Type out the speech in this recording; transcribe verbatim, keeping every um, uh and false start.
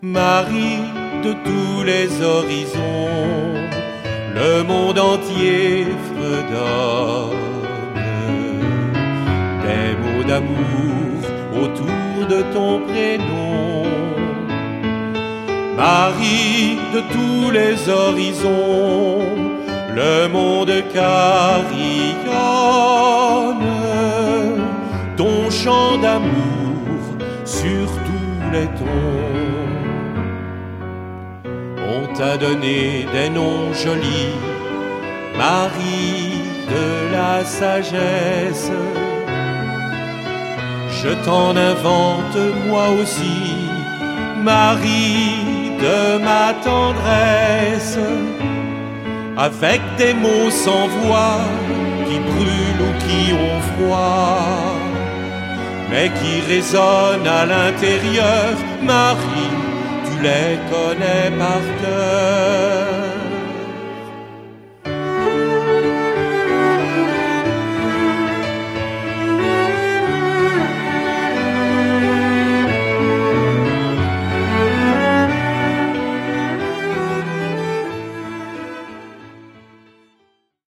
Marie de tous les horizons, le monde entier fredonne des mots d'amour autour de ton prénom. Marie de tous les horizons, le monde carillonne ton chant d'amour sur tous les tons. On t'a donné des noms jolis, Marie de la sagesse. Je t'en invente moi aussi, Marie de ma tendresse. Avec des mots sans voix, qui brûlent ou qui ont froid, mais qui résonnent à l'intérieur, Marie, tu les connais par cœur.